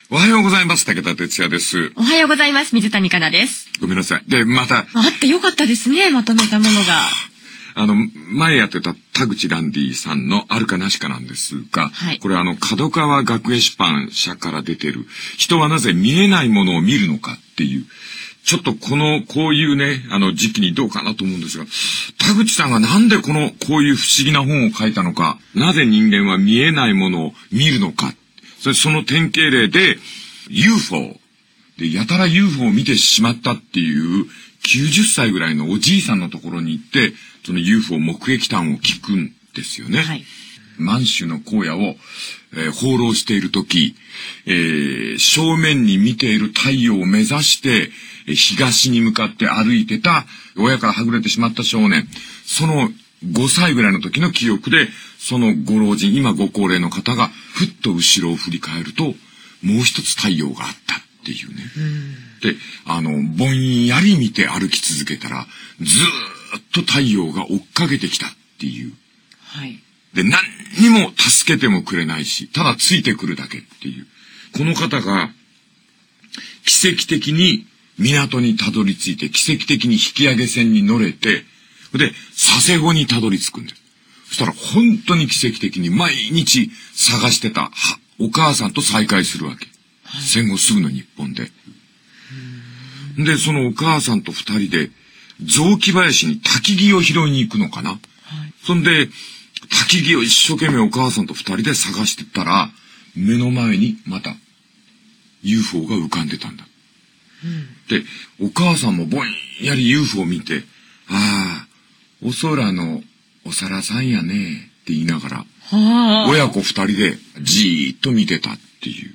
おはようございます。武田哲也です。 おはようございます。水谷香奈です。 ごめんなさい。で、また。 あってよかったですね。まとめたものが。 前やってた田口ランディさんのあるかなしかなんですが、 はい、 これ角川学園出版社から出てる、人はなぜ見えないものを見るのかっていう、ちょっとこういうね、時期にどうかなと思うんですが、田口さんがなんでこういう不思議な本を書いたのか、なぜ人間は見えないものを見るのか、その典型例で UFO でやたら UFO を見てしまったっていう90歳ぐらいのおじいさんのところに行ってその UFO 目撃談を聞くんですよね。はい、満州の荒野を、放浪している時、正面に見ている太陽を目指して東に向かって歩いてた親からはぐれてしまった少年、その5歳ぐらいの時の記憶で、そのご老人、今ご高齢の方がふっと後ろを振り返ると、もう一つ太陽があったっていうね。で、ぼんやり見て歩き続けたら、ずーっと太陽が追っかけてきたっていう。 はい。 で、何にも助けてもくれないし、ただついてくるだけっていう。この方が、奇跡的に港にたどり着いて、奇跡的に引き上げ船に乗れて、で、佐世保にたどり着くんです。そしたら本当に奇跡的に毎日探してたお母さんと再会するわけ。はい、戦後すぐの日本で。で、そのお母さんと二人で雑木林に焚き木を拾いに行くのかな。はい、そんで、焚き木を一生懸命お母さんと二人で探してたら、目の前にまた UFO が浮かんでたんだ。で、お母さんもぼんやり UFO を見て、ああ、お空のお皿さんやねって言いながら、親子二人でじーっと見てたっていう。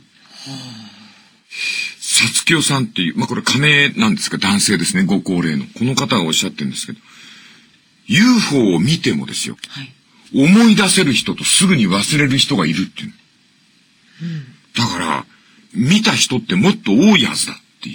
さつきよさんっていう、これ仮名なんですが男性ですね、ご高齢の。この方がおっしゃってるんですけど、UFO を見てもですよ、はい、思い出せる人とすぐに忘れる人がいるっていう。だから、見た人ってもっと多いはずだって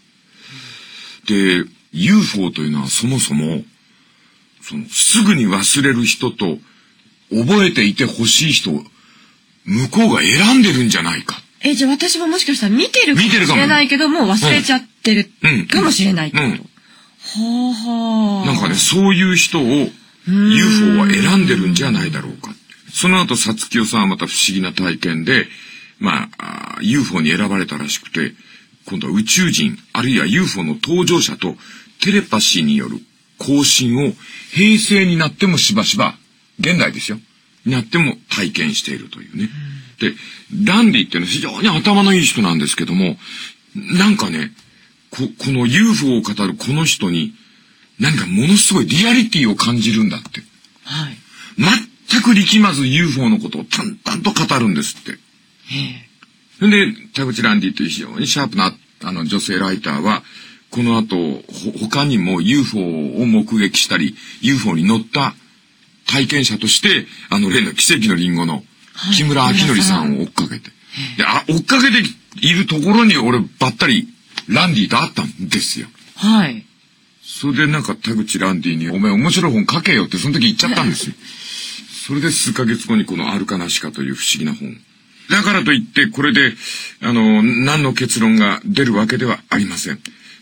いう。で、UFO というのはそもそも、すぐに忘れる人と覚えていてほしい人を向こうが選んでるんじゃないか。 じゃあ私ももしかしたら見てるかもしれないけども忘れちゃってるかもしれないってこと。はあ。 なんかね、そういう人を UFO は選んでるんじゃないだろうか。その後、さつきよさんはまた不思議な体験で、UFO に選ばれたらしくて、今度は宇宙人、あるいは UFO の搭乗者とテレパシーによる交信を平成になってもしばしば、現代ですよ、になっても体験しているというね。で、ランディっていうのは非常に頭のいい人なんですけども、なんかね、この UFO を語るこの人に何かものすごいリアリティを感じるんだって。はい。全く力まず UFO のことを淡々と語るんですって。で、田口ランディという非常にシャープな女性ライターは、この後、他にも UFO を目撃したり、UFO に乗った体験者として、例の奇跡のリンゴの木村明則さんを追っかけて。で、追っかけているところに俺ばったりランディと会ったんですよ。はい。それでなんか田口ランディに、お前面白い本書けよってその時言っちゃったんですよ。それで数ヶ月後にこのあるかなしかという不思議な本。だからといって、これで、何の結論が出るわけではありません。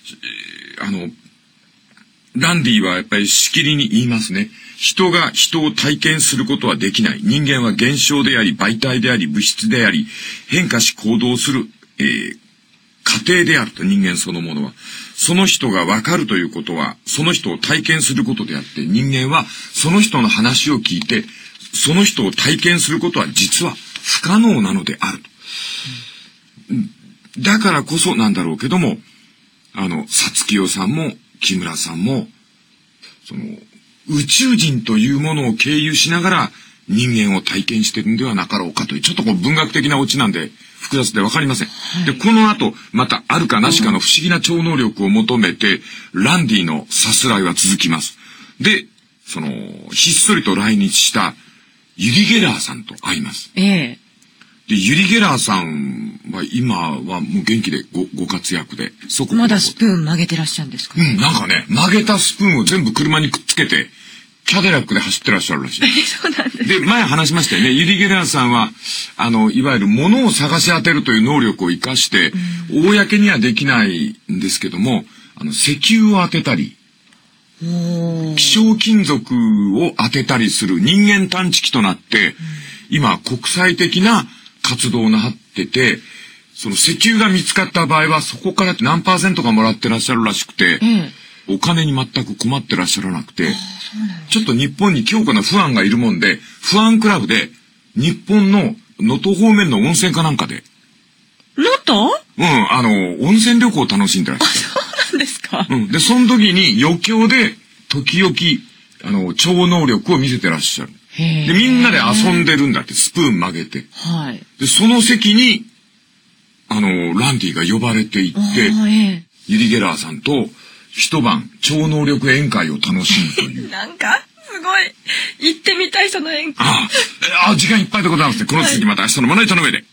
ランディはやっぱりしきりに言いますね。人が人を体験することはできない。人間は現象であり、媒体であり、物質であり、変化し行動する、過程であると、人間そのものは。その人がわかるということは、その人を体験することであって、人間はその人の話を聞いて、その人を体験することは実は不可能なのであると。だからこそなんだろうけども、さつきよさんも木村さんも、宇宙人というものを経由しながら人間を体験しているんではなかろうかという、ちょっと文学的なオチなんで複雑でわかりません。はい、で、この後、またあるかなしかの不思議な超能力を求めて、ランディのさすらいは続きます。で、ひっそりと来日したユリ・ゲラーさんと会います。で、ユリ・ゲラーさんは今はもう元気でご活躍で、 まだスプーン曲げてらっしゃるんですか？ なんかね、曲げたスプーンを全部車にくっつけて、 キャデラックで走ってらっしゃるらしい。 そうなんです。 で、前話しましたよね。ユリ・ゲラーさんは、いわゆる物を探し当てるという能力を生かして、公にはできないんですけども、石油を当てたり、希少金属を当てたりする人間探知機となって、今、国際的な活動をなってて、その石油が見つかった場合は、そこから何%かもらってらっしゃるらしくて、お金に全く困ってらっしゃらなくて、ちょっと日本に強固なファンがいるもんで、ファンクラブで、日本の能登方面の温泉かなんかで。 能登？ 温泉旅行を楽しんでらっしゃる。 そうなんですか。 で、その時に余興で、時々、超能力を見せてらっしゃる。で、みんなで遊んでるんだって、スプーン曲げて。 はい。 で、その席に、ランディが呼ばれていって、ユリ・ゲラーさんと、一晩、超能力宴会を楽しむという。 なんか、すごい。行ってみたい、その宴会。 時間いっぱいでございますね。この続きまた明日のまな板の上で。